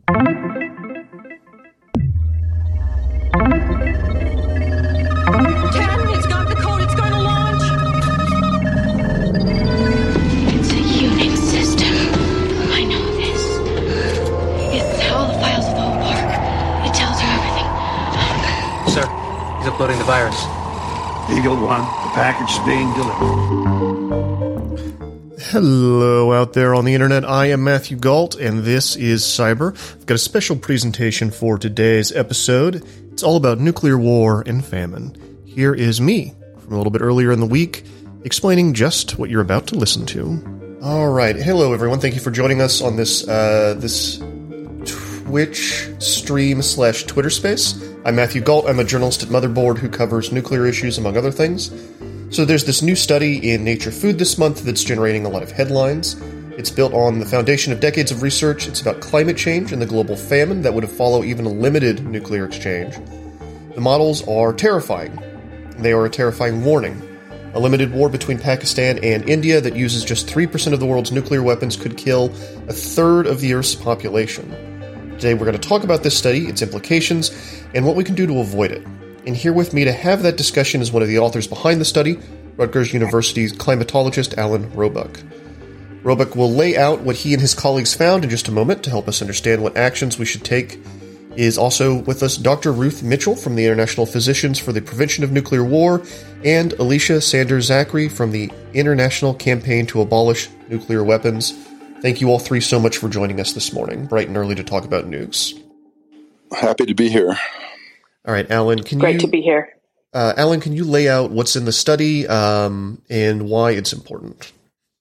It's got the code. It's going to launch. It's a Unix system. I know this. It's all the files of the whole park. It tells you everything. Sir, he's uploading the virus. Eagle 1, the package is being delivered. Hello out there on the internet. I am Matthew Galt, and this is Cyber. I've got a special presentation for today's episode. It's all about nuclear war and famine. Here is me, from a little bit earlier in the week, explaining just what you're about to listen to. Alright, hello everyone. Thank you for joining us on this Twitch stream / Twitter space. I'm Matthew Galt. I'm a journalist at Motherboard who covers nuclear issues, among other things. So there's this new study in Nature Food this month that's generating a lot of headlines. It's built on the foundation of decades of research. It's about climate change and the global famine that would follow even a limited nuclear exchange. The models are terrifying. They are a terrifying warning. A limited war between Pakistan and India that uses just 3% of the world's nuclear weapons could kill a third of the Earth's population. Today we're going to talk about this study, its implications, and what we can do to avoid it. And here with me to have that discussion is one of the authors behind the study, Rutgers University's climatologist Alan Roebuck. Roebuck will lay out what he and his colleagues found in just a moment to help us understand what actions we should take. Is also with us Dr. Ruth Mitchell from the International Physicians for the Prevention of Nuclear War, and Alicia Sanders-Zachary from the International Campaign to Abolish Nuclear Weapons. Thank you all three so much for joining us this morning, bright and early to talk about nukes. Happy to be here. All right, Alan, Great to be here. Alan, can you lay out what's in the study and why it's important?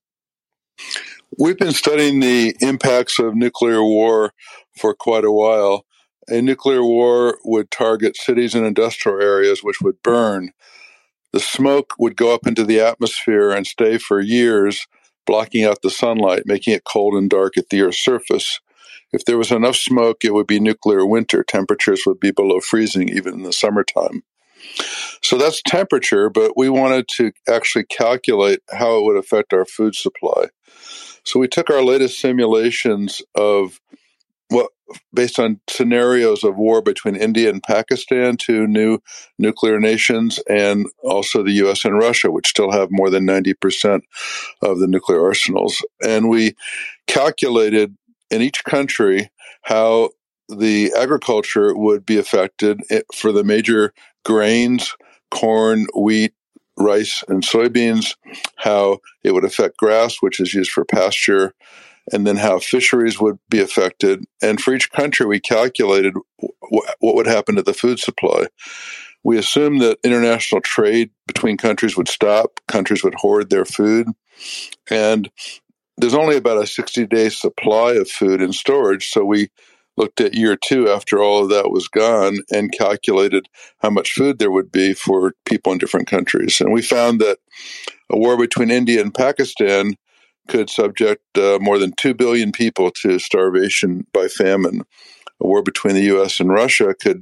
We've been studying the impacts of nuclear war for quite a while. A nuclear war would target cities and industrial areas which would burn. The smoke would go up into the atmosphere and stay for years, blocking out the sunlight, making it cold and dark at the Earth's surface. If there was enough smoke, it would be nuclear winter. Temperatures would be below freezing even in the summertime. So that's temperature, but we wanted to actually calculate how it would affect our food supply. So we took our latest simulations of based on scenarios of war between India and Pakistan, two new nuclear nations, and also the U.S. and Russia, which still have more than 90% of the nuclear arsenals. And we calculated in each country how the agriculture would be affected for the major grains, corn, wheat, rice, and soybeans, how it would affect grass, which is used for pasture, and then how fisheries would be affected. And for each country, we calculated what would happen to the food supply. We assumed that international trade between countries would stop, countries would hoard their food, and there's only about a 60-day supply of food in storage, so we looked at year 2 after all of that was gone and calculated how much food there would be for people in different countries. And we found that a war between India and Pakistan could subject more than 2 billion people to starvation by famine. A war between the U.S. and Russia could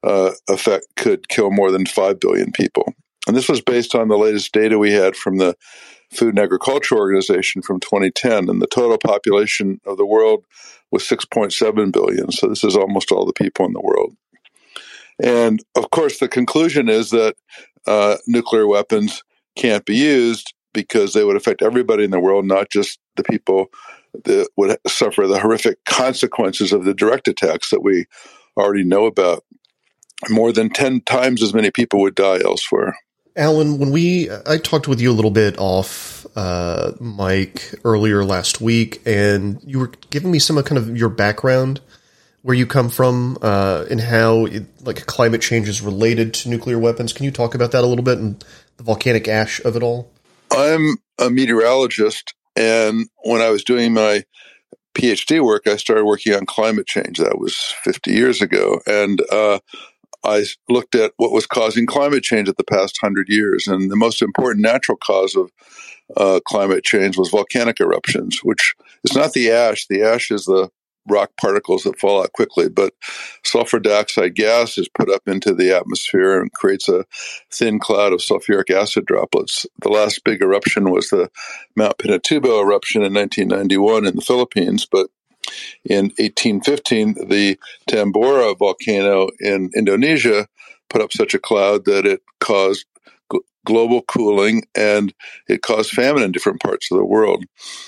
kill more than 5 billion people. And this was based on the latest data we had from the Food and Agriculture Organization from 2010, and the total population of the world was 6.7 billion. So this is almost all the people in the world. And of course, the conclusion is that nuclear weapons can't be used because they would affect everybody in the world, not just the people that would suffer the horrific consequences of the direct attacks that we already know about. More than 10 times as many people would die elsewhere. Alan, I talked with you a little bit off mic earlier last week, and you were giving me some kind of your background, where you come from, and how climate change is related to nuclear weapons. Can you talk about that a little bit and the volcanic ash of it all? I'm a meteorologist, and when I was doing my PhD work, I started working on climate change. That was 50 years ago, and I looked at what was causing climate change at the past 100 years, and the most important natural cause of climate change was volcanic eruptions, which is not the ash. The ash is the rock particles that fall out quickly, but sulfur dioxide gas is put up into the atmosphere and creates a thin cloud of sulfuric acid droplets. The last big eruption was the Mount Pinatubo eruption in 1991 in the Philippines, but In 1815, the Tambora volcano in Indonesia put up such a cloud that it caused global cooling and it caused famine in different parts of the world.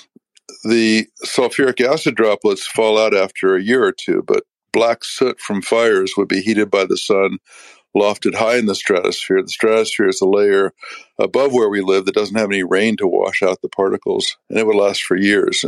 The sulfuric acid droplets fall out after a year or two, but black soot from fires would be heated by the sun, lofted high in the stratosphere. The stratosphere is the layer above where we live that doesn't have any rain to wash out the particles, and it would last for years.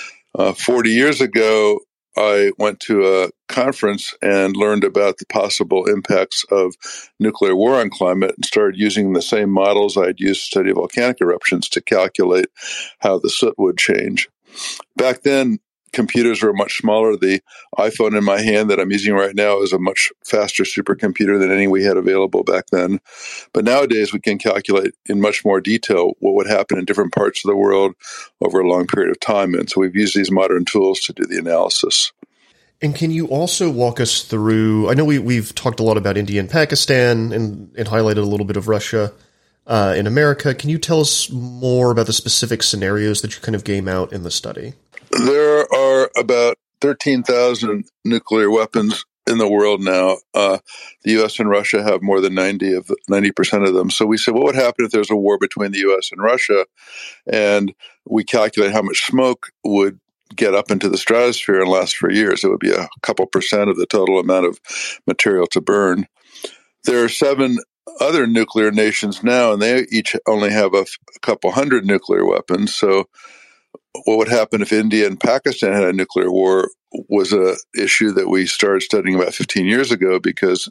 40 years ago, I went to a conference and learned about the possible impacts of nuclear war on climate and started using the same models I'd used to study volcanic eruptions to calculate how the soot would change. Back then, computers were much smaller. The iPhone in my hand that I'm using right now is a much faster supercomputer than any we had available back then. But nowadays, we can calculate in much more detail what would happen in different parts of the world over a long period of time. And so we've used these modern tools to do the analysis. And can you also walk us through, I know we've talked a lot about India and Pakistan and highlighted a little bit of Russia in America. Can you tell us more about the specific scenarios that you kind of game out in the study? There are about 13,000 nuclear weapons in the world now. The U.S. and Russia have more than 90% of them. So we said, what would happen if there's a war between the U.S. and Russia? And we calculate how much smoke would get up into the stratosphere and last for years. It would be a couple percent of the total amount of material to burn. There are 7 other nuclear nations now, and they each only have a couple hundred nuclear weapons. So what would happen if India and Pakistan had a nuclear war was an issue that we started studying about 15 years ago, because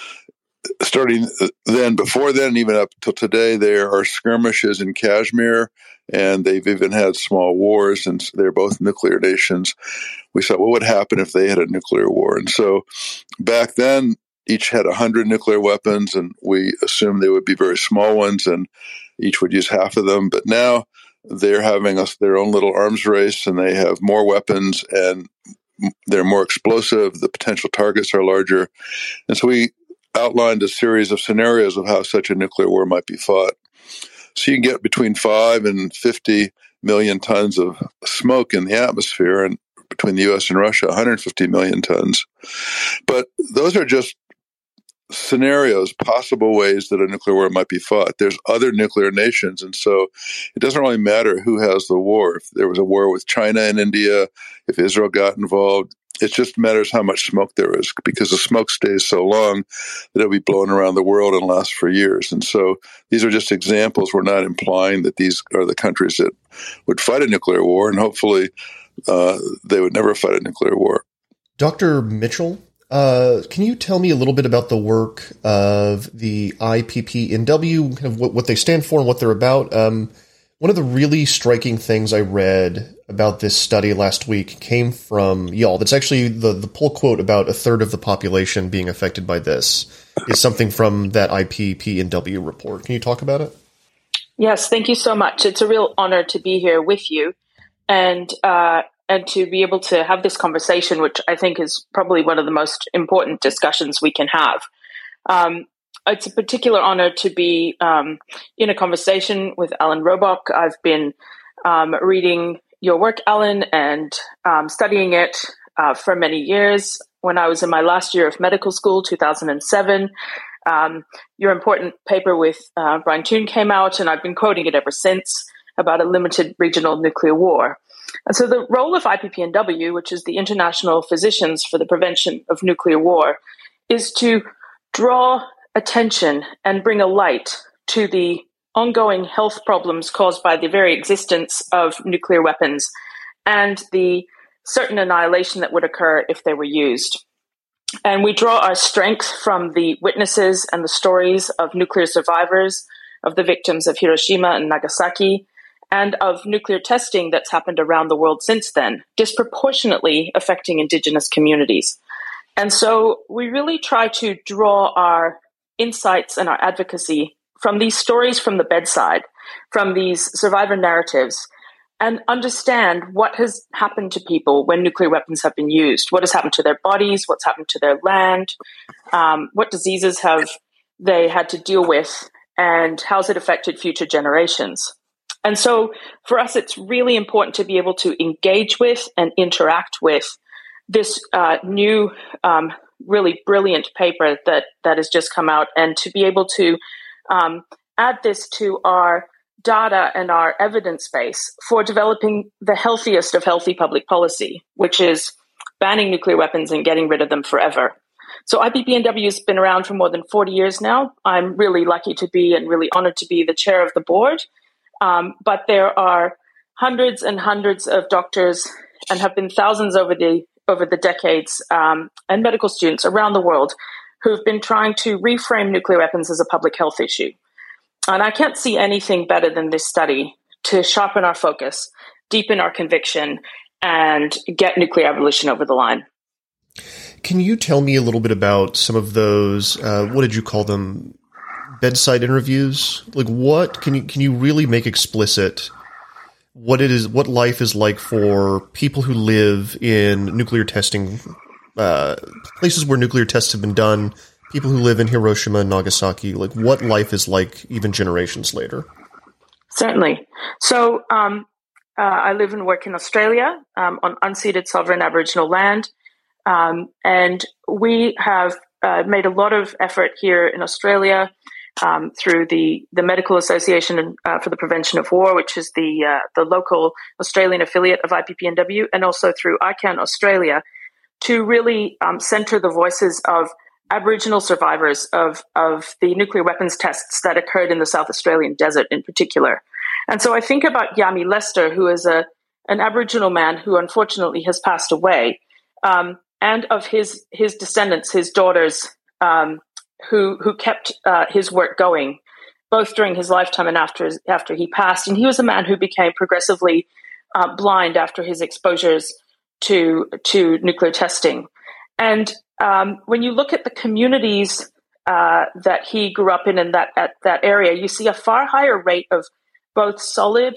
starting then, before then, even up till today, there are skirmishes in Kashmir, and they've even had small wars, and they're both nuclear nations. We thought, what would happen if they had a nuclear war? And so back then, each had 100 nuclear weapons, and we assumed they would be very small ones, and each would use half of them. But now they're having their own little arms race, and they have more weapons, and they're more explosive. The potential targets are larger. And so we outlined a series of scenarios of how such a nuclear war might be fought. So you can get between 5 and 50 million tons of smoke in the atmosphere, and between the U.S. and Russia, 150 million tons. But those are just scenarios, possible ways that a nuclear war might be fought. There's other nuclear nations, and so it doesn't really matter who has the war. If there was a war with China and India, if Israel got involved, it just matters how much smoke there is, because the smoke stays so long that it'll be blown around the world and last for years. And so these are just examples. We're not implying that these are the countries that would fight a nuclear war, and hopefully they would never fight a nuclear war. Dr. Mitchell, can you tell me a little bit about the work of the IPPNW, kind of what they stand for and what they're about? One of the really striking things I read about this study last week came from y'all. That's actually the pull quote about 1/3 of the population being affected by this is something from that IPPNW report. Can you talk about it? Yes, thank you so much. It's a real honor to be here with you and to be able to have this conversation, which I think is probably one of the most important discussions we can have. It's a particular honor to be in a conversation with Alan Robock. I've been reading your work, Alan, and studying it for many years. When I was in my last year of medical school, 2007, your important paper with Brian Toon came out, and I've been quoting it ever since, about a limited regional nuclear war. And so the role of IPPNW, which is the International Physicians for the Prevention of Nuclear War, is to draw attention and bring a light to the ongoing health problems caused by the very existence of nuclear weapons and the certain annihilation that would occur if they were used. And we draw our strength from the witnesses and the stories of nuclear survivors, of the victims of Hiroshima and Nagasaki, and of nuclear testing that's happened around the world since then, disproportionately affecting indigenous communities. And so we really try to draw our insights and our advocacy from these stories from the bedside, from these survivor narratives, and understand what has happened to people when nuclear weapons have been used, what has happened to their bodies, what's happened to their land, what diseases have they had to deal with, and how's it affected future generations. And so for us, it's really important to be able to engage with and interact with this new, really brilliant paper that has just come out, and to be able to add this to our data and our evidence base for developing the healthiest of healthy public policy, which is banning nuclear weapons and getting rid of them forever. So IPPNW has been around for more than 40 years now. I'm really lucky to be and really honored to be the chair of the board. But there are hundreds and hundreds of doctors, and have been thousands over the decades, and medical students around the world who've been trying to reframe nuclear weapons as a public health issue. And I can't see anything better than this study to sharpen our focus, deepen our conviction, and get nuclear abolition over the line. Can you tell me a little bit about some of those, what did you call them, bedside interviews? Like, what can you really make explicit what it is, what life is like for people who live in nuclear testing, places where nuclear tests have been done, people who live in Hiroshima and Nagasaki, like what life is like even generations later? Certainly. So I live and work in Australia on unceded sovereign Aboriginal land. And we have made a lot of effort here in Australia through the Medical Association for the Prevention of War, which is the local Australian affiliate of IPPNW, and also through ICANN Australia, to really center the voices of Aboriginal survivors of the nuclear weapons tests that occurred in the South Australian desert in particular. And so I think about Yami Lester, who is an Aboriginal man who unfortunately has passed away, and of his descendants, his daughters, who kept his work going, both during his lifetime and after he passed. And he was a man who became progressively blind after his exposures to nuclear testing. And when you look at the communities that he grew up in that area, you see a far higher rate of both solid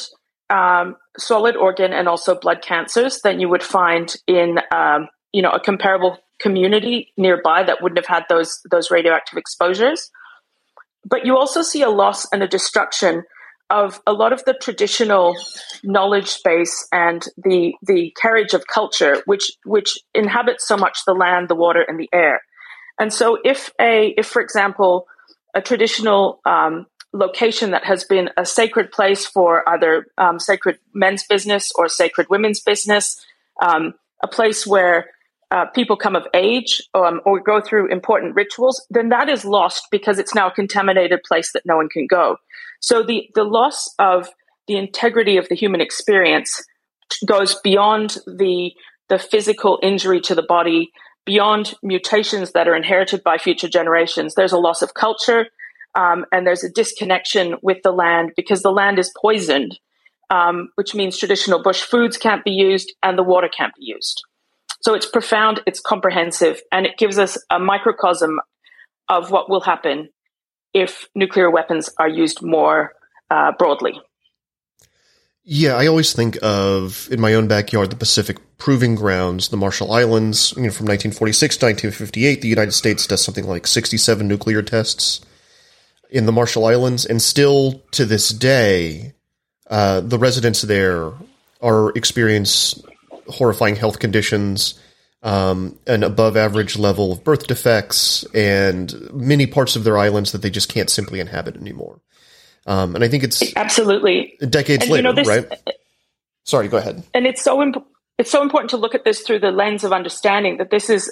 organ and also blood cancers than you would find in a comparable community nearby that wouldn't have had those radioactive exposures. But you also see a loss and a destruction of a lot of the traditional knowledge base and the carriage of culture, which inhabits so much the land, the water, and the air. And so if for example, a traditional location that has been a sacred place for either sacred men's business or sacred women's business, a place where people come of age or go through important rituals, then that is lost because it's now a contaminated place that no one can go. So the loss of the integrity of the human experience goes beyond the physical injury to the body, beyond mutations that are inherited by future generations. There's a loss of culture, and there's a disconnection with the land because the land is poisoned, which means traditional bush foods can't be used and the water can't be used. So it's profound, it's comprehensive, and it gives us a microcosm of what will happen if nuclear weapons are used more broadly. Yeah, I always think of, in my own backyard, the Pacific Proving Grounds, the Marshall Islands. From 1946 to 1958, the United States does something like 67 nuclear tests in the Marshall Islands, and still to this day, the residents there experience horrifying health conditions, an above average level of birth defects, and many parts of their islands that they just can't simply inhabit anymore. And I think it's absolutely decades later, right? Sorry, go ahead. And it's so important to look at this through the lens of understanding that this is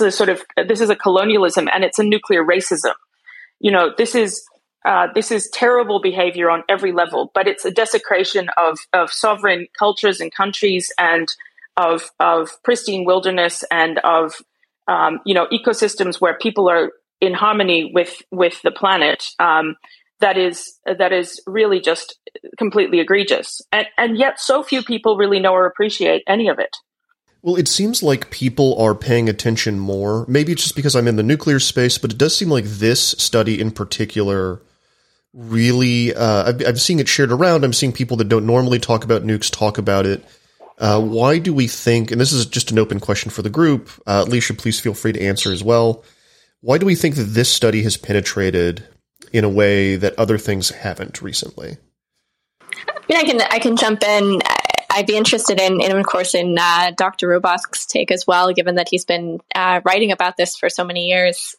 a colonialism and it's a nuclear racism. This is terrible behavior on every level, but it's a desecration of sovereign cultures and countries and of pristine wilderness and of ecosystems where people are in harmony with the planet. That is really just completely egregious, and yet so few people really know or appreciate any of it. Well, it seems like people are paying attention more. Maybe it's just because I'm in the nuclear space, but it does seem like this study in particular really, I'm seeing it shared around. I'm seeing people that don't normally talk about nukes talk about it. Why do we think, and this is just an open question for the group, Alicia, please feel free to answer as well. Why do we think that this study has penetrated in a way that other things haven't recently? I can jump in. I'd be interested in of course, in Dr. Robach's take as well, given that he's been writing about this for so many years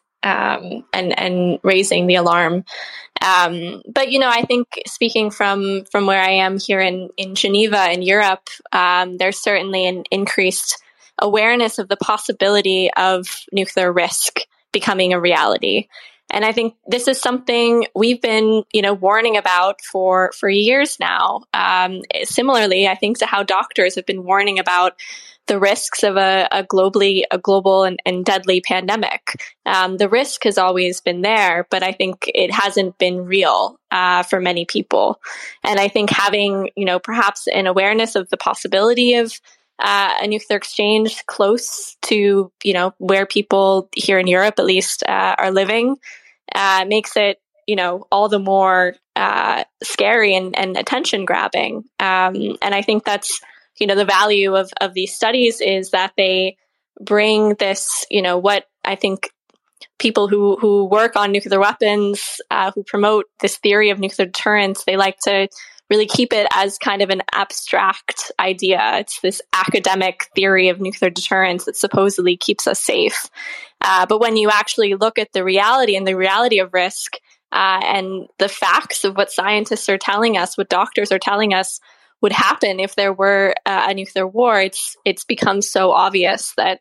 and raising the alarm. But, I think speaking from where I am here in Geneva in Europe, there's certainly an increased awareness of the possibility of nuclear risk becoming a reality. And I think this is something we've been, warning about for years now. Similarly, I think to how doctors have been warning about the risks of a global and deadly pandemic. The risk has always been there, but I think it hasn't been real for many people. And I think having, perhaps an awareness of the possibility of a nuclear exchange close to, where people here in Europe, at least, are living, makes it, all the more scary and attention grabbing. And I think that's, the value of these studies is that they bring this, what I think people who work on nuclear weapons, who promote this theory of nuclear deterrence, they like to really keep it as kind of an abstract idea. It's this academic theory of nuclear deterrence that supposedly keeps us safe. But when you actually look at the reality and the reality of risk, and the facts of what scientists are telling us, what doctors are telling us would happen if there were a nuclear war, it's become so obvious that,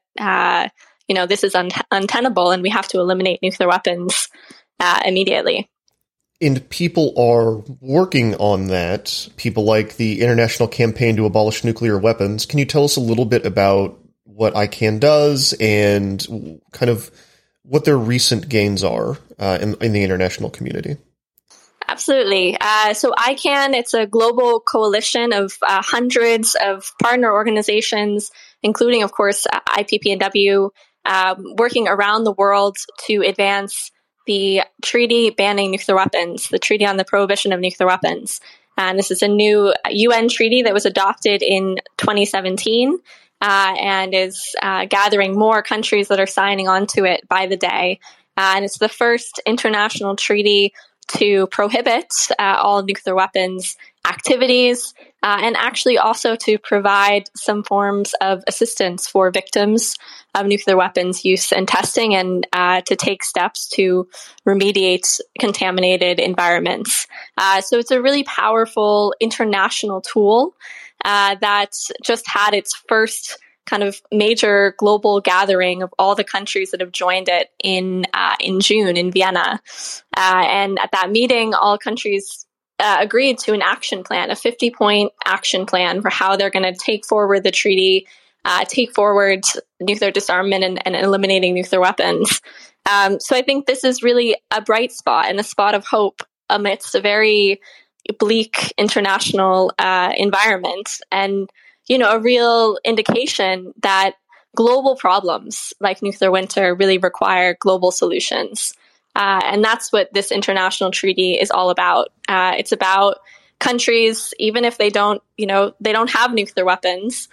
this is untenable and we have to eliminate nuclear weapons immediately. And people are working on that, people like the International Campaign to Abolish Nuclear Weapons. Can you tell us a little bit about what ICAN does and kind of what their recent gains are in the international community? Absolutely. So ICAN, it's a global coalition of hundreds of partner organizations, including, of course, IPPNW, working around the world to advance the treaty banning nuclear weapons, the Treaty on the Prohibition of Nuclear Weapons. And this is a new UN treaty that was adopted in 2017 and is gathering more countries that are signing on to it by the day. And it's the first international treaty to prohibit all nuclear weapons activities, and actually also to provide some forms of assistance for victims of nuclear weapons use and testing, and to take steps to remediate contaminated environments. So it's a really powerful international tool that just had its first kind of major global gathering of all the countries that have joined it in June in Vienna. And at that meeting, all countries agreed to an action plan, a 50-point action plan for how they're going to take forward the treaty, take forward nuclear disarmament and eliminating nuclear weapons. So I think this is really a bright spot and a spot of hope amidst a very bleak international environment, and a real indication that global problems like nuclear winter really require global solutions. And that's what this international treaty is all about. It's about countries, even if they don't have nuclear weapons,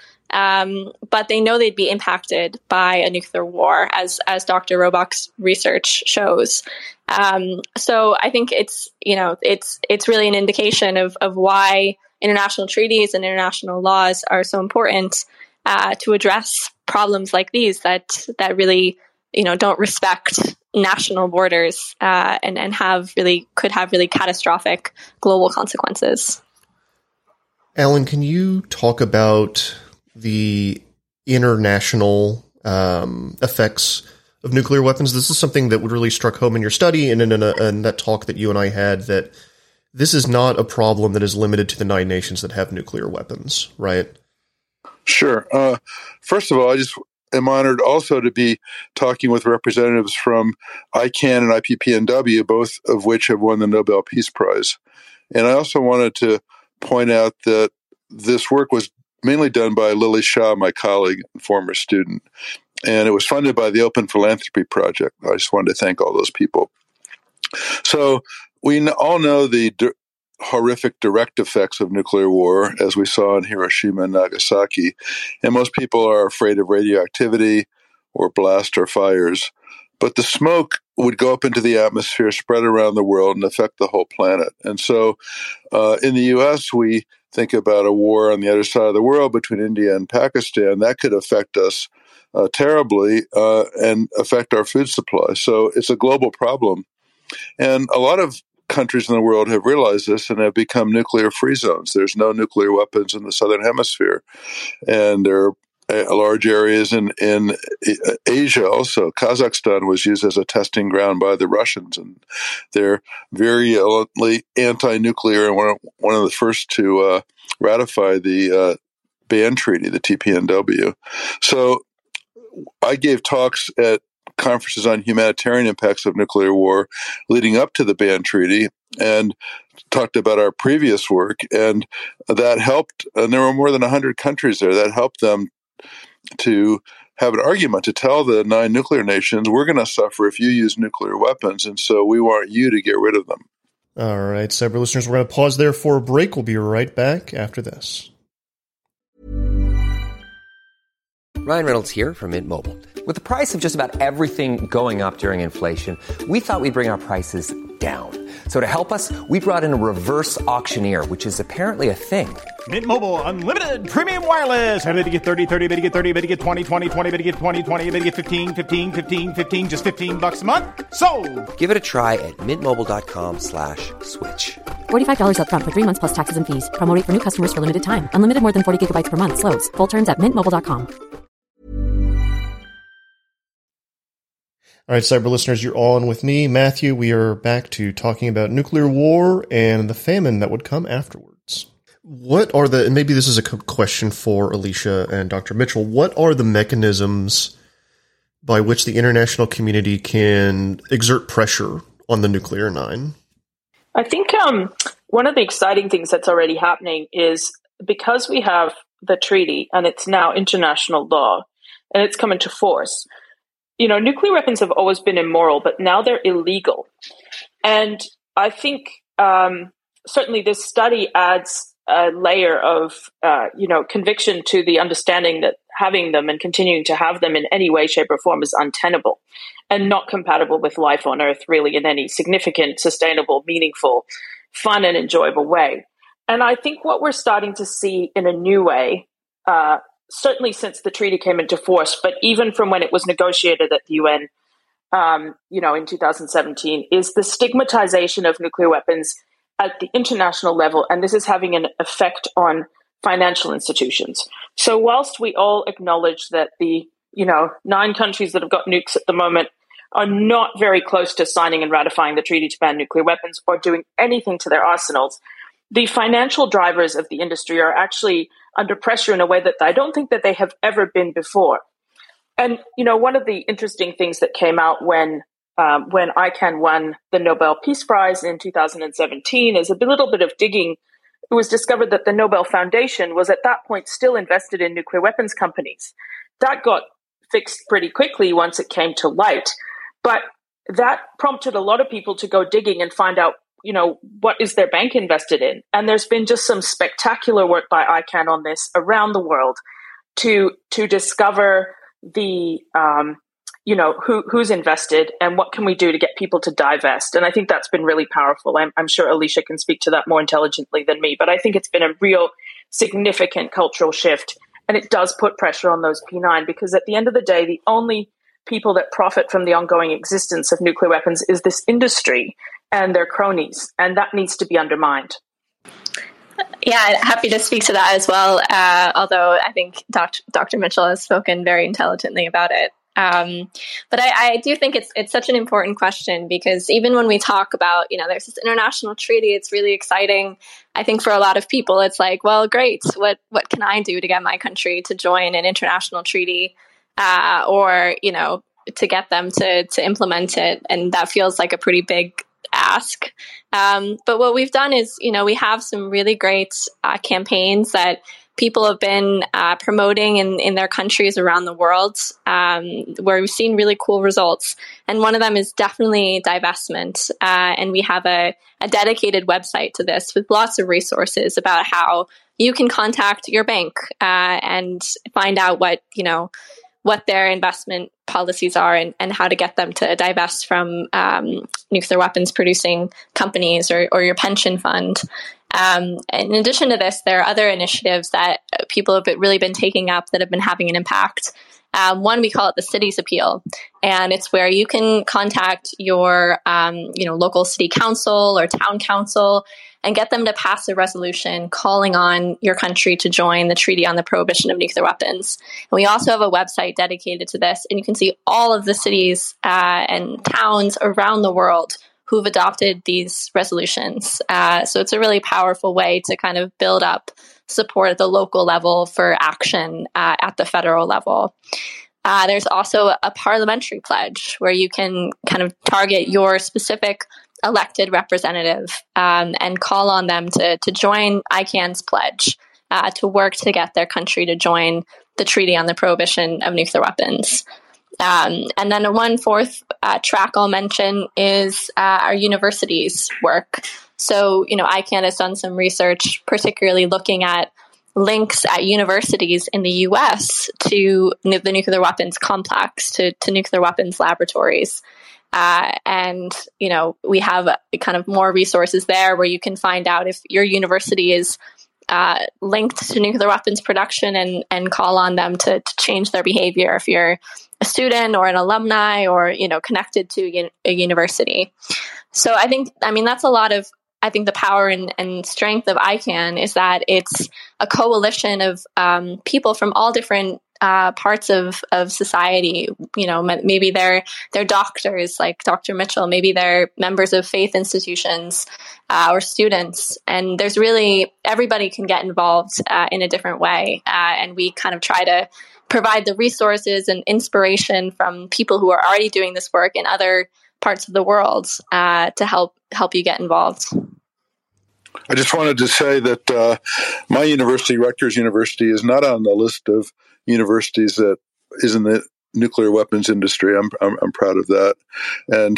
but they know they'd be impacted by a nuclear war, as Dr. Robach's research shows. So I think it's really an indication of why international treaties and international laws are so important to address problems like these that really don't respect national borders and could have really catastrophic global consequences. Alan, can you talk about the international effects of nuclear weapons? This is something that would really struck home in your study and in that talk that you and I had, that this is not a problem that is limited to the 9 nations that have nuclear weapons, right? Sure. First of all, I just am honored also to be talking with representatives from ICAN and IPPNW, both of which have won the Nobel Peace Prize. And I also wanted to point out that this work was mainly done by Lily Shaw, my colleague and former student, and it was funded by the Open Philanthropy Project. I just wanted to thank all those people. So we all know the horrific direct effects of nuclear war, as we saw in Hiroshima and Nagasaki, and most people are afraid of radioactivity or blast or fires. but the smoke would go up into the atmosphere, spread around the world, and affect the whole planet. And so in the U.S., we think about a war on the other side of the world between India and Pakistan. That could affect us terribly and affect our food supply. So it's a global problem. And a lot of countries in the world have realized this and have become nuclear-free zones. There's no nuclear weapons in the Southern Hemisphere. And there are large areas in Asia also. Kazakhstan was used as a testing ground by the Russians, and they're virulently anti-nuclear and one of the first to ratify the ban treaty, the TPNW. So I gave talks at conferences on humanitarian impacts of nuclear war leading up to the ban treaty and talked about our previous work, and that helped. And there were more than 100 countries there. That helped them to have an argument to tell the 9 nuclear nations, we're going to suffer if you use nuclear weapons, and so we want you to get rid of them. All right, cyber listeners, we're going to pause there for a break. We'll be right back after this. Ryan Reynolds here from Mint Mobile. With the price of just about everything going up during inflation, we thought we'd bring our prices down. So to help us, we brought in a reverse auctioneer, which is apparently a thing. Mint Mobile Unlimited Premium Wireless. How to get 30, 30, bit to get 30, bit to get 20, 20, 20, bit to get 20, 20, bit to get 15, 15, 15, 15, just $15 a month? Sold! Give it a try at mintmobile.com/switch. $45 up front for 3 months plus taxes and fees. Promo rate for new customers for limited time. Unlimited more than 40 gigabytes per month. Slows full terms at mintmobile.com. All right, cyber listeners, you're on with me, Matthew. We are back to talking about nuclear war and the famine that would come afterwards. What are and maybe this is a question for Alicia and Dr. Mitchell, what are the mechanisms by which the international community can exert pressure on the nuclear nine? I think one of the exciting things that's already happening is because we have the treaty and it's now international law and it's come into force. You know, nuclear weapons have always been immoral, but now they're illegal. And I think certainly this study adds a layer of, conviction to the understanding that having them and continuing to have them in any way, shape, or form is untenable and not compatible with life on Earth really in any significant, sustainable, meaningful, fun, and enjoyable way. And I think what we're starting to see in a new way, certainly since the treaty came into force, but even from when it was negotiated at the UN, in 2017, is the stigmatization of nuclear weapons at the international level. And this is having an effect on financial institutions. So whilst we all acknowledge that the, 9 countries that have got nukes at the moment are not very close to signing and ratifying the treaty to ban nuclear weapons or doing anything to their arsenals, the financial drivers of the industry are actually under pressure in a way that I don't think that they have ever been before. And, one of the interesting things that came out when ICANN won the Nobel Peace Prize in 2017 is a little bit of digging. It was discovered that the Nobel Foundation was at that point still invested in nuclear weapons companies. That got fixed pretty quickly once it came to light. But that prompted a lot of people to go digging and find out, what is their bank invested in? And there's been just some spectacular work by ICANN on this around the world to discover the, who's invested and what can we do to get people to divest. And I think that's been really powerful. I'm sure Alicia can speak to that more intelligently than me, but I think it's been a real significant cultural shift. And it does put pressure on those P9 because at the end of the day, the only people that profit from the ongoing existence of nuclear weapons is this industry and their cronies, and that needs to be undermined. Yeah, happy to speak to that as well, although I think Dr. Mitchell has spoken very intelligently about it. But I do think it's such an important question because even when we talk about, there's this international treaty, it's really exciting. I think for a lot of people, it's like, well, great. What can I do to get my country to join an international treaty or, to get them to implement it? And that feels like a pretty big ask. But what we've done is, we have some really great campaigns that people have been promoting in their countries around the world, where we've seen really cool results. And one of them is definitely divestment. And we have a dedicated website to this with lots of resources about how you can contact your bank and find out what what their investment policies are and how to get them to divest from nuclear weapons producing companies or your pension fund. In addition to this, there are other initiatives that people have really been taking up that have been having an impact. One, we call it the Cities Appeal, and it's where you can contact your local city council or town council and get them to pass a resolution calling on your country to join the Treaty on the Prohibition of Nuclear Weapons. And we also have a website dedicated to this, and you can see all of the cities and towns around the world who've adopted these resolutions. So it's a really powerful way to kind of build up support at the local level for action at the federal level. There's also a parliamentary pledge where you can kind of target your specific elected representative and call on them to join ICANN's pledge to work to get their country to join the Treaty on the Prohibition of Nuclear Weapons. And then one fourth track I'll mention is our universities' work. So, ICANN has done some research, particularly looking at links at universities in the U.S. to the nuclear weapons complex, to nuclear weapons laboratories. And we have kind of more resources there where you can find out if your university is linked to nuclear weapons production and call on them to change their behavior if you're a student or an alumni or, connected to a university. So that's a lot of, the power and strength of ICANN is that it's a coalition of people from all different parts of society. Maybe they're doctors like Dr. Mitchell, maybe they're members of faith institutions or students. And there's really, everybody can get involved in a different way. And we kind of try to provide the resources and inspiration from people who are already doing this work in other parts of the world to help you get involved. I just wanted to say that my university, Rutgers University, is not on the list of universities that is in the nuclear weapons industry. I'm proud of that. And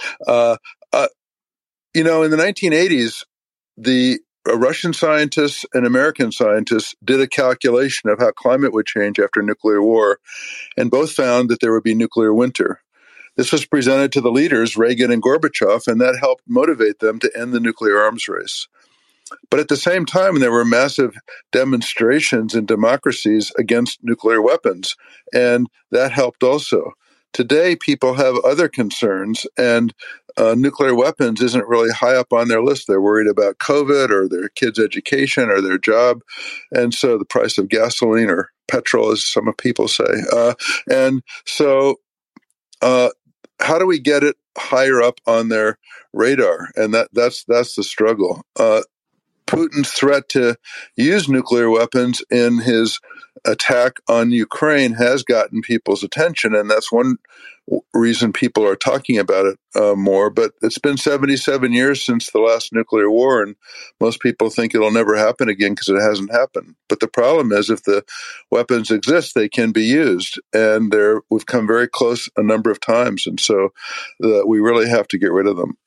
in the 1980s, Russian scientists and American scientists did a calculation of how climate would change after nuclear war, and both found that there would be nuclear winter. This was presented to the leaders, Reagan and Gorbachev, and that helped motivate them to end the nuclear arms race. But at the same time, there were massive demonstrations in democracies against nuclear weapons, and that helped also. Today, people have other concerns, and nuclear weapons isn't really high up on their list. They're worried about COVID or their kids' education or their job, and so the price of gasoline or petrol, as some people say. And so how do we get it higher up on their radar? And that's the struggle. Putin's threat to use nuclear weapons in his attack on Ukraine has gotten people's attention, and that's one reason people are talking about it more. But it's been 77 years since the last nuclear war, and most people think it'll never happen again because it hasn't happened. But the problem is, if the weapons exist, they can be used, and we've come very close a number of times, and so we really have to get rid of them.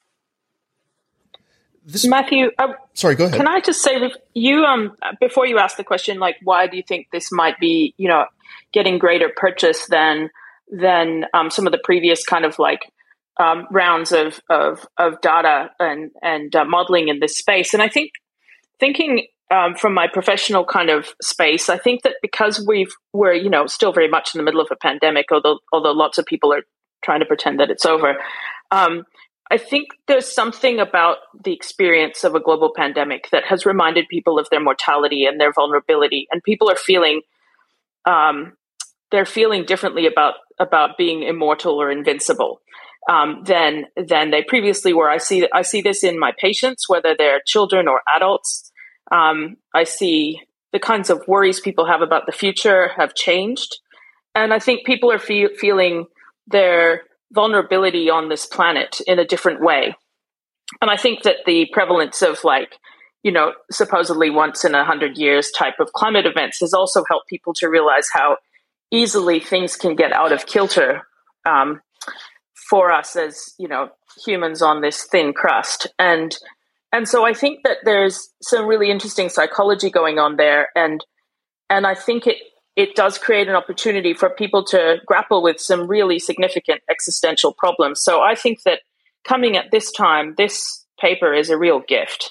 Matthew, sorry, go ahead. Can I just say, you before you ask the question, like, why do you think this might be, getting greater purchase than some of the previous kind of rounds of data and modeling in this space? And I think thinking from my professional kind of space, I think that because we're still very much in the middle of a pandemic, although lots of people are trying to pretend that it's over. I think there's something about the experience of a global pandemic that has reminded people of their mortality and their vulnerability, and people are feeling differently about being immortal or invincible than they previously were. I see this in my patients, whether they're children or adults. I see the kinds of worries people have about the future have changed, and I think people are feeling their vulnerability on this planet in a different way. And I think that the prevalence of supposedly once in 100 years type of climate events has also helped people to realize how easily things can get out of kilter for us as, humans on this thin crust. And so I think that there's some really interesting psychology going on there. And I think it does create an opportunity for people to grapple with some really significant existential problems. So I think that coming at this time, this paper is a real gift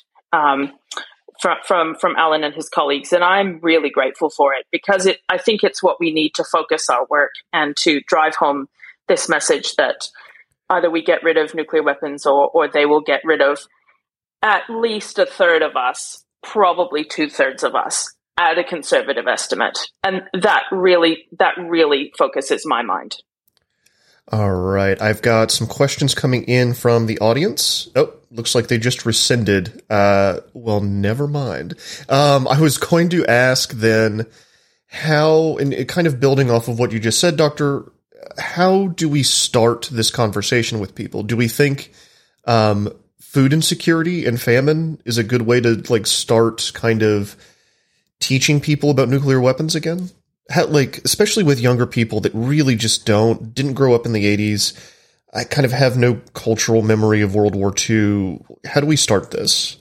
from Alan and his colleagues, and I'm really grateful for it because I think it's what we need to focus our work and to drive home this message that either we get rid of nuclear weapons or they will get rid of at least a third of us, probably 2/3 of us, at a conservative estimate. And that really focuses my mind. All right. I've got some questions coming in from the audience. Oh, looks like they just rescinded. Well, never mind. I was going to ask then how, and kind of building off of what you just said, Doctor, how do we start this conversation with people? Do we think food insecurity and famine is a good way to start kind of teaching people about nuclear weapons again? How, especially with younger people that really just didn't grow up in the 80s. I kind of have no cultural memory of World War II. How do we start this?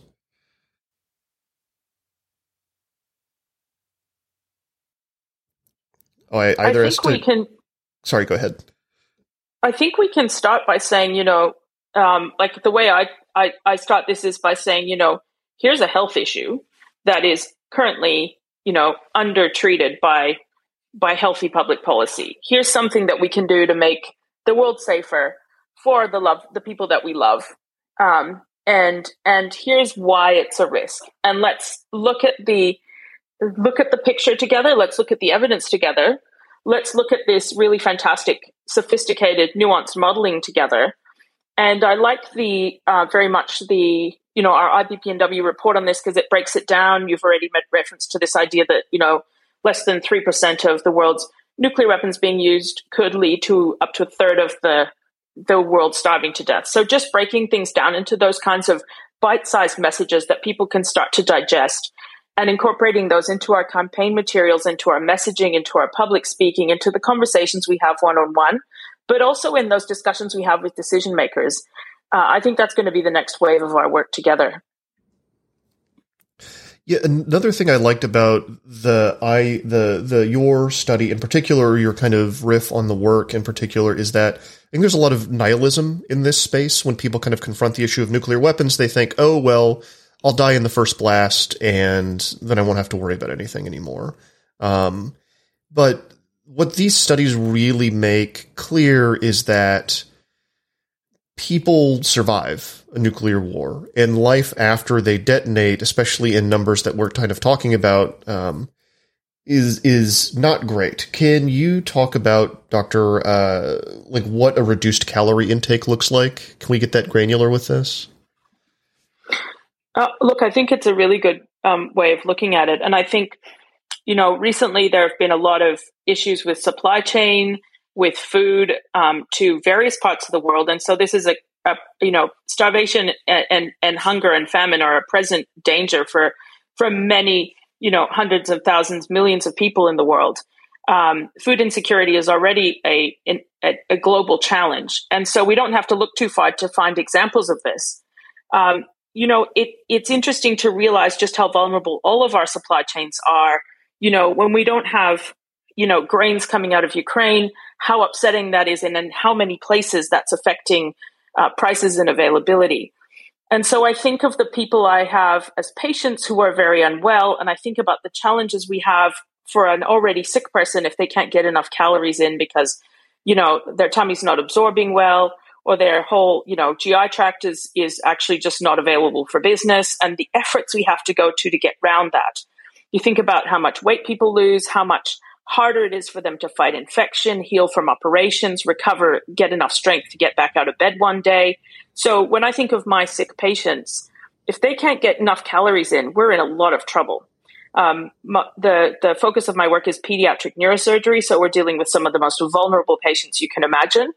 Oh, I think we can. Sorry, go ahead. I think we can start by saying, the way I start this is by saying, here's a health issue that is currently, undertreated by healthy public policy. Here's something that we can do to make the world safer for the people that we love. And here's why it's a risk. And let's look at the picture together. Let's look at the evidence together. Let's look at this really fantastic, sophisticated, nuanced modeling together. And I like very much our IPPNW report on this because it breaks it down. You've already made reference to this idea that, less than 3% of the world's nuclear weapons being used could lead to up to a third of the world starving to death. So just breaking things down into those kinds of bite-sized messages that people can start to digest and incorporating those into our campaign materials, into our messaging, into our public speaking, into the conversations we have one-on-one, but also in those discussions we have with decision makers. I think that's going to be the next wave of our work together. Yeah, another thing I liked about your study in particular, your kind of riff on the work in particular, is that I think there's a lot of nihilism in this space. When people kind of confront the issue of nuclear weapons, they think, oh, well, I'll die in the first blast and then I won't have to worry about anything anymore. But what these studies really make clear is that people survive a nuclear war, and life after they detonate, especially in numbers that we're kind of talking about, is not great. Can you talk about, Doctor, what a reduced calorie intake looks like? Can we get that granular with this? Look, I think it's a really good way of looking at it. And I think, recently there have been a lot of issues with supply chain, with food to various parts of the world. And so this is a starvation and hunger and famine are a present danger for many, hundreds of thousands, millions of people in the world. Food insecurity is already a global challenge. And so we don't have to look too far to find examples of this. It's interesting to realize just how vulnerable all of our supply chains are. When we don't have, grains coming out of Ukraine, how upsetting that is, and in how many places that's affecting prices and availability. And so I think of the people I have as patients who are very unwell, and I think about the challenges we have for an already sick person if they can't get enough calories in because, their tummy's not absorbing well, or their whole, GI tract is actually just not available for business, and the efforts we have to go to get around that. You think about how much weight people lose, how much harder it is for them to fight infection, heal from operations, recover, get enough strength to get back out of bed one day. So when I think of my sick patients, if they can't get enough calories in, we're in a lot of trouble. The focus of my work is pediatric neurosurgery, so we're dealing with some of the most vulnerable patients you can imagine.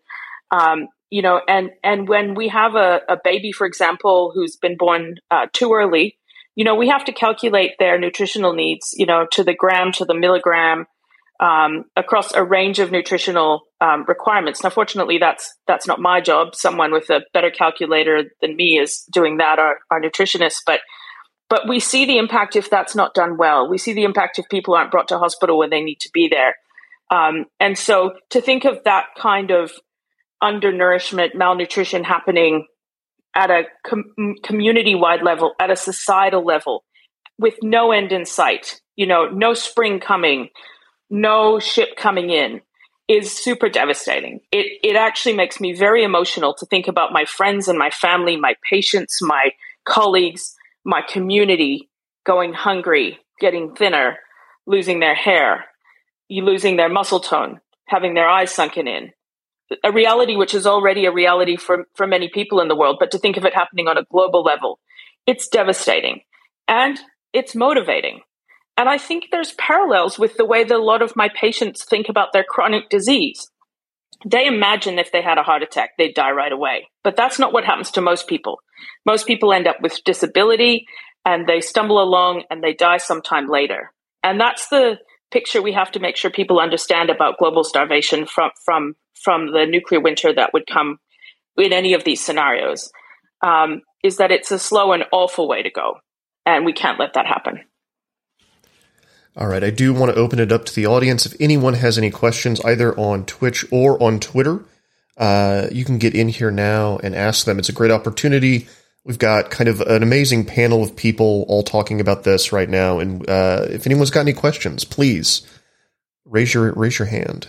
And when we have a baby, for example, who's been born too early, we have to calculate their nutritional needs, to the gram, to the milligram, across a range of nutritional requirements. Now, fortunately, that's not my job. Someone with a better calculator than me is doing that, our nutritionist. But But we see the impact if that's not done well. We see the impact if people aren't brought to hospital when they need to be there. And so to think of that kind of undernourishment, malnutrition happening at a community-wide level, at a societal level, with no end in sight, no spring coming, no ship coming in, is super devastating. It actually makes me very emotional to think about my friends and my family, my patients, my colleagues, my community going hungry, getting thinner, losing their hair, losing their muscle tone, having their eyes sunken in. A reality which is already a reality for many people in the world, but to think of it happening on a global level, it's devastating and it's motivating. And I think there's parallels with the way that a lot of my patients think about their chronic disease. They imagine if they had a heart attack, they'd die right away. But that's not what happens to most people. Most people end up with disability and they stumble along and they die sometime later. And that's the picture we have to make sure people understand about global starvation from the nuclear winter that would come in any of these scenarios, is that it's a slow and awful way to go. And we can't let that happen. All right, I do want to open it up to the audience. If anyone has any questions, either on Twitch or on Twitter, you can get in here now and ask them. It's a great opportunity. We've got kind of an amazing panel of people all talking about this right now. And if anyone's got any questions, please raise your hand.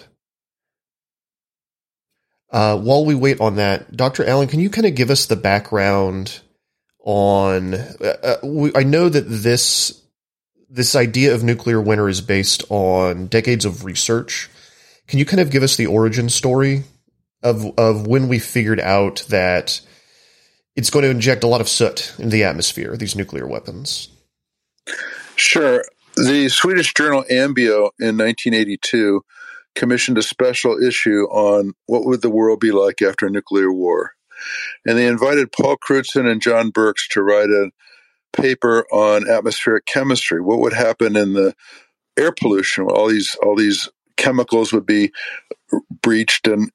While we wait on that, Dr. Allen, can you kind of give us the background on... I know that this idea of nuclear winter is based on decades of research. Can you kind of give us the origin story of when we figured out that it's going to inject a lot of soot into the atmosphere, these nuclear weapons? Sure. The Swedish journal Ambio in 1982 commissioned a special issue on what would the world be like after a nuclear war. And they invited Paul Crutzen and John Birx to write a paper on atmospheric chemistry. What would happen in the air pollution? All these chemicals would be breached, and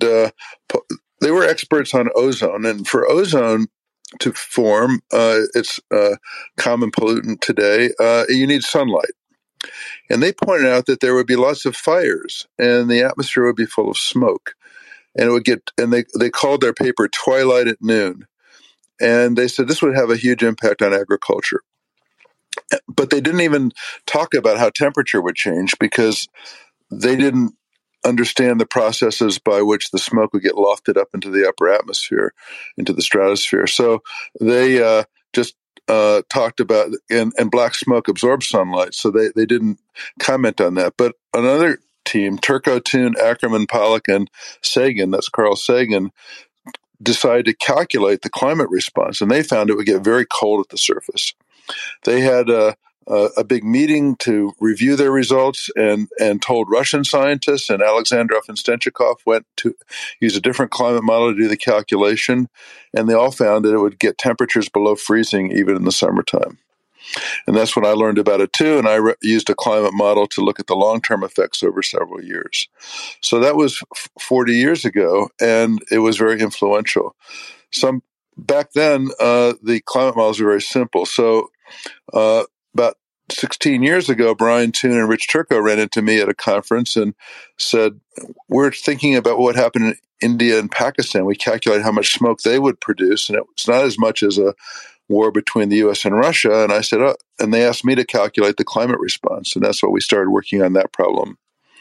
they were experts on ozone. And for ozone to form, it's a common pollutant today. You need sunlight. And they pointed out that there would be lots of fires, and the atmosphere would be full of smoke. And it would get, and they called their paper "Twilight at Noon." And they said this would have a huge impact on agriculture. But they didn't even talk about how temperature would change, because they didn't understand the processes by which the smoke would get lofted up into the upper atmosphere, into the stratosphere. So they just talked about, and black smoke absorbs sunlight, so they didn't comment on that. But another team, Turco, Toon, Ackerman, Pollack, and Sagan, that's Carl Sagan, decided to calculate the climate response, and they found it would get very cold at the surface. They had a big meeting to review their results and told Russian scientists, and Alexandrov and Stenchikov went to use a different climate model to do the calculation, and they all found that it would get temperatures below freezing even in the summertime. And that's when I learned about it too, and I used a climate model to look at the long-term effects over several years. So that was 40 years ago, and it was very influential. Back then, the climate models were very simple. So about 16 years ago, Brian Toon and Rich Turco ran into me at a conference and said, we're thinking about what happened in India and Pakistan. We calculated how much smoke they would produce, and it's not as much as a war between the U.S. and Russia. And I said, and they asked me to calculate the climate response. And that's what we started working on that problem.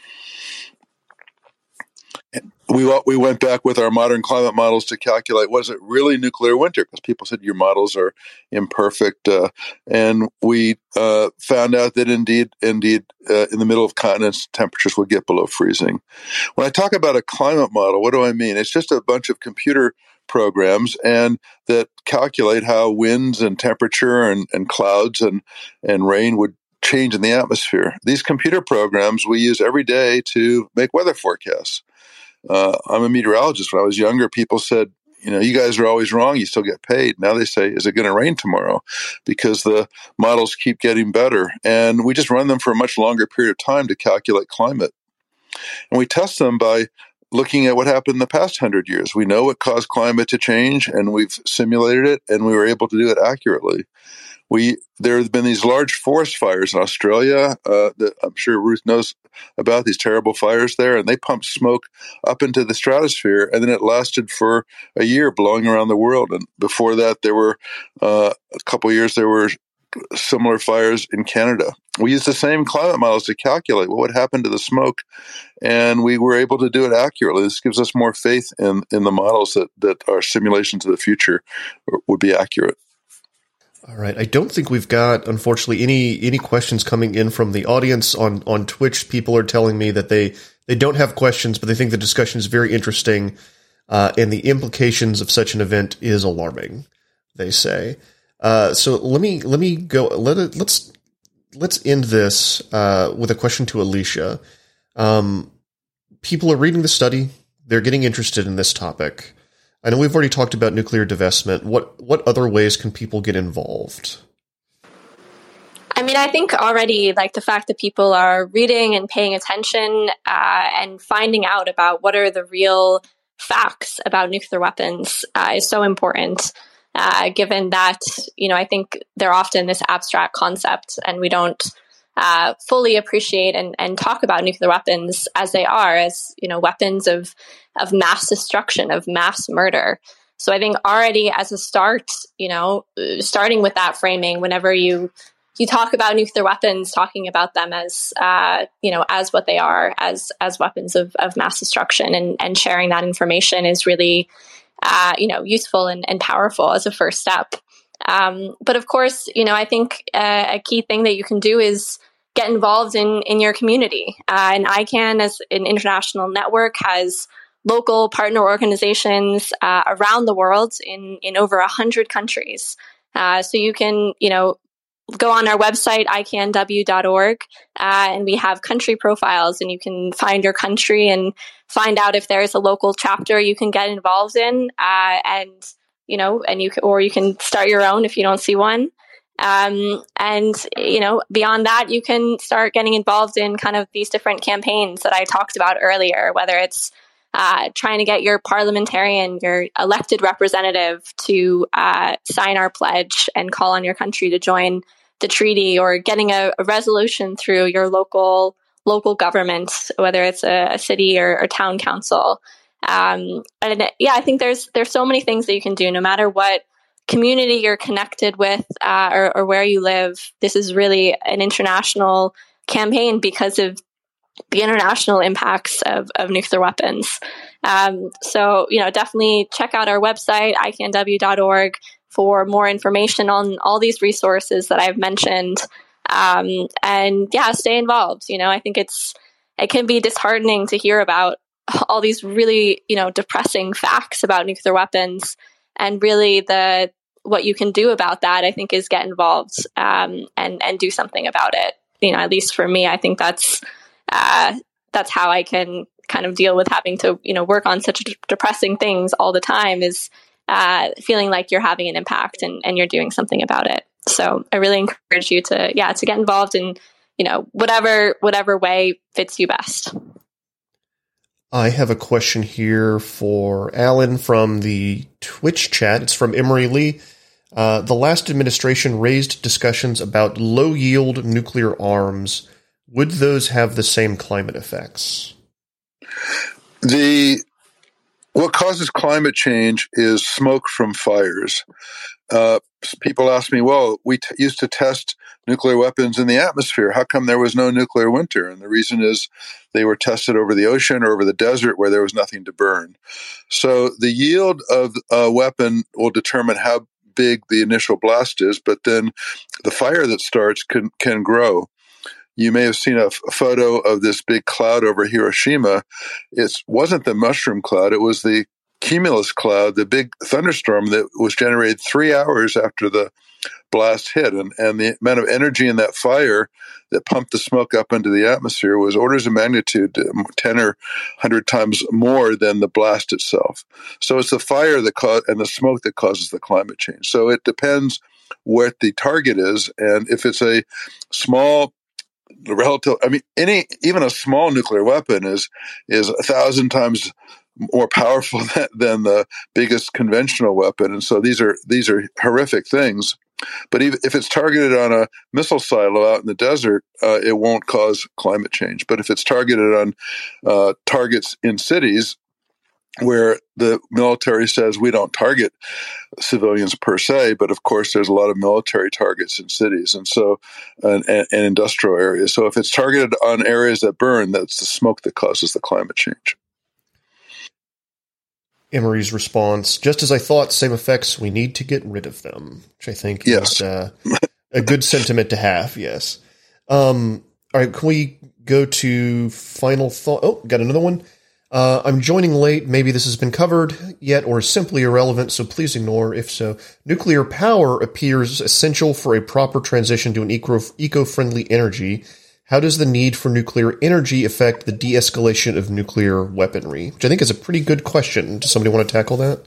We went back with our modern climate models to calculate, was it really nuclear winter? Because people said your models are imperfect. And we found out that indeed, in the middle of continents, temperatures would get below freezing. When I talk about a climate model, what do I mean? It's just a bunch of computer programs and that calculate how winds and temperature and clouds and rain would change in the atmosphere. These computer programs we use every day to make weather forecasts. I'm a meteorologist. When I was younger, people said, you guys are always wrong. You still get paid. Now they say, is it going to rain tomorrow? Because the models keep getting better. And we just run them for a much longer period of time to calculate climate. And we test them by looking at what happened in the past 100 years. We know what caused climate to change, and we've simulated it, and we were able to do it accurately. There have been these large forest fires in Australia that I'm sure Ruth knows about, these terrible fires there, and they pumped smoke up into the stratosphere, and then it lasted for a year, blowing around the world. And before that, there were a couple years there were similar fires in Canada. We used the same climate models to calculate what would happen to the smoke, and we were able to do it accurately. This gives us more faith in the models that our simulations of the future would be accurate. All right. I don't think we've got, unfortunately, any questions coming in from the audience on Twitch. People are telling me that they don't have questions, but they think the discussion is very interesting, and the implications of such an event is alarming, they say. So let me go. Let's end this with a question to Alicia. People are reading the study; they're getting interested in this topic. I know we've already talked about nuclear divestment. What other ways can people get involved? I mean, I think already, like, the fact that people are reading and paying attention and finding out about what are the real facts about nuclear weapons is so important. Given that, I think they're often this abstract concept, and we don't fully appreciate and talk about nuclear weapons as they are, as weapons of mass destruction, of mass murder. So I think already as a start, starting with that framing, whenever you talk about nuclear weapons, talking about them as as what they are, as weapons of mass destruction, and sharing that information is really useful and powerful as a first step. But of course, I think a key thing that you can do is get involved in your community. And ICAN, as an international network, has local partner organizations around the world in over 100 countries. So you can, go on our website, icanw.org, and we have country profiles, and you can find your country and find out if there's a local chapter you can get involved in, and you can start your own if you don't see one. Beyond that, you can start getting involved in kind of these different campaigns that I talked about earlier, whether it's trying to get your parliamentarian, your elected representative to sign our pledge and call on your country to join the treaty, or getting a resolution through your local government, whether it's a city or town council. I think there's so many things that you can do, no matter what community you're connected with or where you live. This is really an international campaign because of the international impacts of nuclear weapons. So definitely check out our website, icanw.org, for more information on all these resources that I've mentioned. Stay involved. I think it can be disheartening to hear about all these really, depressing facts about nuclear weapons, and really what you can do about that, I think, is get involved and do something about it. At least for me, I think that's how I can kind of deal with having to, work on such depressing things all the time, is feeling like you're having an impact and you're doing something about it. So I really encourage you to get involved in, whatever way fits you best. I have a question here for Alan from the Twitch chat. It's from Emery Lee. The last administration raised discussions about low-yield nuclear arms. Would those have the same climate effects? What causes climate change is smoke from fires. People ask me, well, we used to test nuclear weapons in the atmosphere. How come there was no nuclear winter? And the reason is they were tested over the ocean or over the desert where there was nothing to burn. So the yield of a weapon will determine how big the initial blast is, but then the fire that starts can grow. You may have seen a photo of this big cloud over Hiroshima. It wasn't the mushroom cloud. It was the cumulus cloud, the big thunderstorm that was generated 3 hours after the blast hit. And the amount of energy in that fire that pumped the smoke up into the atmosphere was orders of magnitude 10 or 100 times more than the blast itself. So it's the fire and the smoke that causes the climate change. So it depends what the target is. And if it's a small relative. I mean, even a small nuclear weapon is 1,000 times more powerful than the biggest conventional weapon, and so these are horrific things. But even if it's targeted on a missile silo out in the desert, it won't cause climate change. But if it's targeted on targets in cities, where the military says we don't target civilians per se, but of course there's a lot of military targets in cities and industrial areas. So if it's targeted on areas that burn, that's the smoke that causes the climate change. Emery's response, just as I thought, same effects, we need to get rid of them, which I think is a good sentiment to have, yes. All right, can we go to final thought? Oh, got another one. I'm joining late. Maybe this has been covered yet or is simply irrelevant, so please ignore if so. Nuclear power appears essential for a proper transition to an eco-friendly energy. How does the need for nuclear energy affect the de-escalation of nuclear weaponry? Which I think is a pretty good question. Does somebody want to tackle that?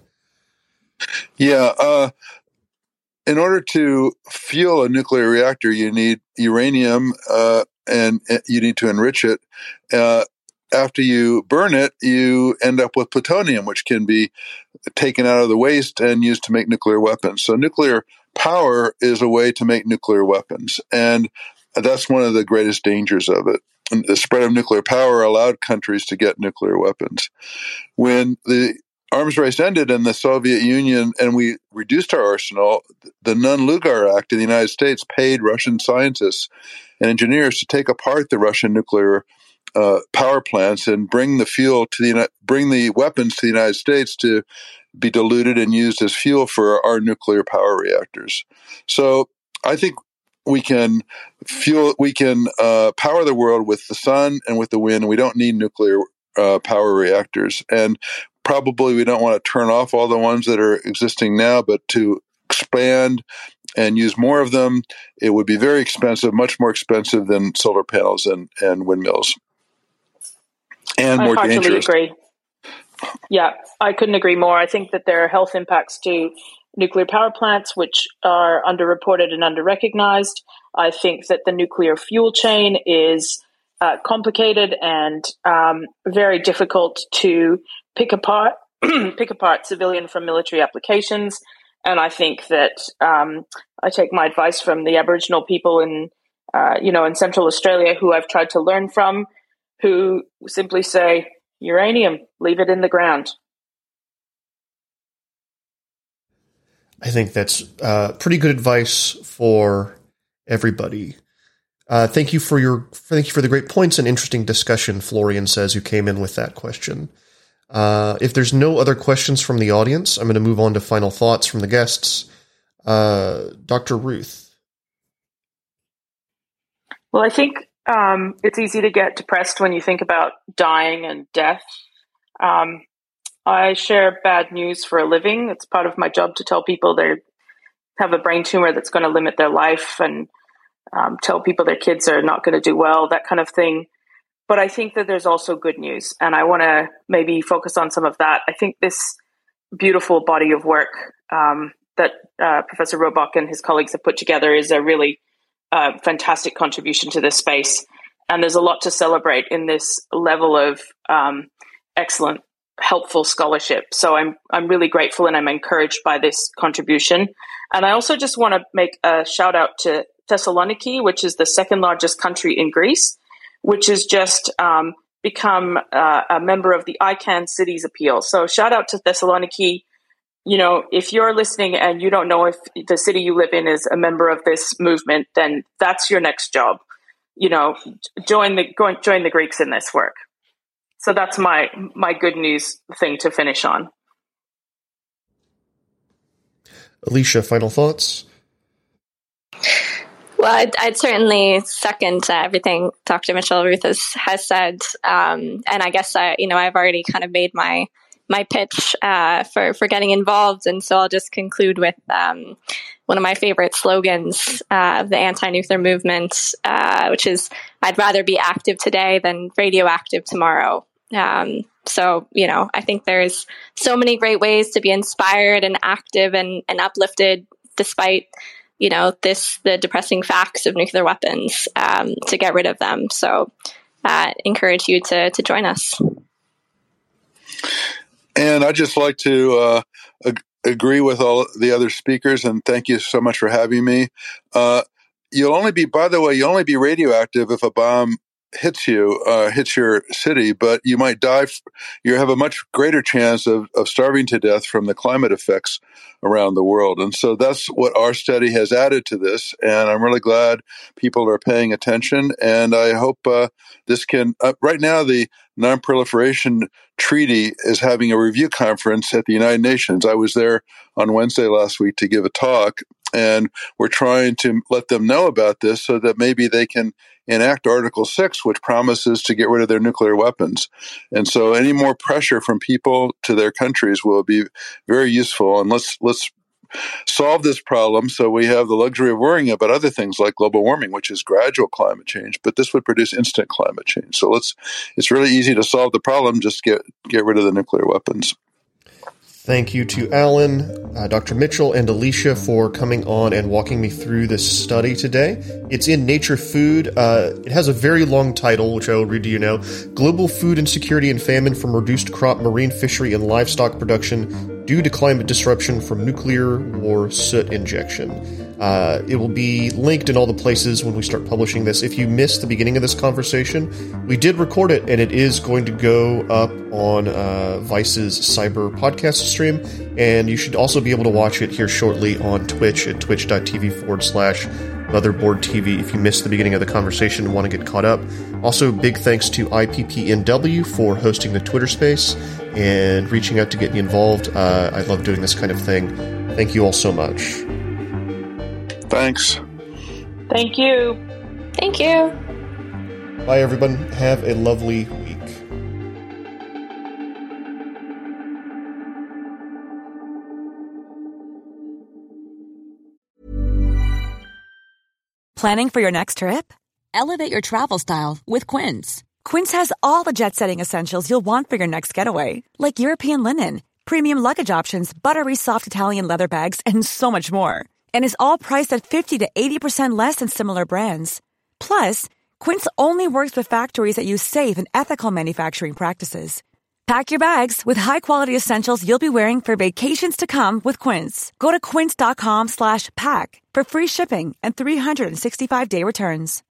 Yeah. In order to fuel a nuclear reactor, you need uranium and you need to enrich it. After you burn it, you end up with plutonium, which can be taken out of the waste and used to make nuclear weapons. So nuclear power is a way to make nuclear weapons. And that's one of the greatest dangers of it. And the spread of nuclear power allowed countries to get nuclear weapons. When the arms race ended in the Soviet Union and we reduced our arsenal, the Nunn-Lugar Act in the United States paid Russian scientists and engineers to take apart the Russian nuclear power plants and bring the weapons to the United States to be diluted and used as fuel for our nuclear power reactors. So I think we can power the world with the sun and with the wind. We don't need nuclear power reactors. And probably we don't want to turn off all the ones that are existing now, but to expand and use more of them, it would be very expensive, much more expensive than solar panels and windmills. And more dangerous. I heartily agree. Yeah, I couldn't agree more. I think that there are health impacts to nuclear power plants, which are underreported and underrecognized. I think that the nuclear fuel chain is complicated and very difficult to pick apart civilian from military applications. And I think that I take my advice from the Aboriginal people in Central Australia, who I've tried to learn from, who simply say, uranium, leave it in the ground. I think that's pretty good advice for everybody. Thank you for the great points and interesting discussion, Florian says, who came in with that question. If there's no other questions from the audience, I'm going to move on to final thoughts from the guests. Dr. Ruth. Well, I think it's easy to get depressed when you think about dying and death. I share bad news for a living. It's part of my job to tell people they have a brain tumor that's going to limit their life and tell people their kids are not going to do well, that kind of thing. But I think that there's also good news, and I want to maybe focus on some of that. I think this beautiful body of work that Professor Robach and his colleagues have put together is a really fantastic contribution to this space. And there's a lot to celebrate in this level of excellent, helpful scholarship. So I'm really grateful and I'm encouraged by this contribution. And I also just want to make a shout out to Thessaloniki, which is the second largest country in Greece, which has just become a member of the ICANN Cities Appeal. So shout out to Thessaloniki. You know, if you're listening and you don't know if the city you live in is a member of this movement, then that's your next job. You know, join the Greeks in this work. So that's my good news thing to finish on. Alicia, final thoughts? Well, I'd certainly second everything Dr. Mitchell Ruth has said. And I guess, I've already kind of made my pitch for getting involved. And so I'll just conclude with one of my favorite slogans of the anti-nuclear movement, which is, I'd rather be active today than radioactive tomorrow. So, I think there's so many great ways to be inspired and active and uplifted despite the depressing facts of nuclear weapons to get rid of them. So encourage you to join us. And I'd just like to agree with all the other speakers, and thank you so much for having me. You'll only be radioactive if a bomb hits your city, but you might die. You have a much greater chance of starving to death from the climate effects around the world. And so that's what our study has added to this. And I'm really glad people are paying attention. And I hope this can, right now, the Non-Proliferation Treaty is having a review conference at the United Nations. I was there on Wednesday last week to give a talk, and we're trying to let them know about this so that maybe they can enact Article 6, which promises to get rid of their nuclear weapons. And so any more pressure from people to their countries will be very useful. And let's solve this problem so we have the luxury of worrying about other things like global warming, which is gradual climate change, but this would produce instant climate change. So it's really easy to solve the problem, just get rid of the nuclear weapons. Thank you to Alan, Dr. Mitchell, and Alicia for coming on and walking me through this study today. It's in Nature Food. It has a very long title, which I will read to you now. Global Food Insecurity and Famine from Reduced Crop, Marine Fishery, and Livestock Production Due to Climate Disruption from Nuclear War Soot Injection. It will be linked in all the places when we start publishing this. If you missed the beginning of this conversation, we did record it, and it is going to go up on Vice's Cyber podcast stream, and you should also be able to watch it here shortly on Twitch at twitch.tv/Motherboard TV if you missed the beginning of the conversation and want to get caught up. Also, big thanks to IPPNW for hosting the Twitter space and reaching out to get me involved. I love doing this kind of thing. Thank you all so much. Thanks. Thank you. Thank you. Bye, everyone. Have a lovely week. Planning for your next trip? Elevate your travel style with Quince. Quince has all the jet-setting essentials you'll want for your next getaway, like European linen, premium luggage options, buttery soft Italian leather bags, and so much more. And is all priced at 50 to 80% less than similar brands. Plus, Quince only works with factories that use safe and ethical manufacturing practices. Pack your bags with high-quality essentials you'll be wearing for vacations to come with Quince. Go to quince.com/pack for free shipping and 365-day returns.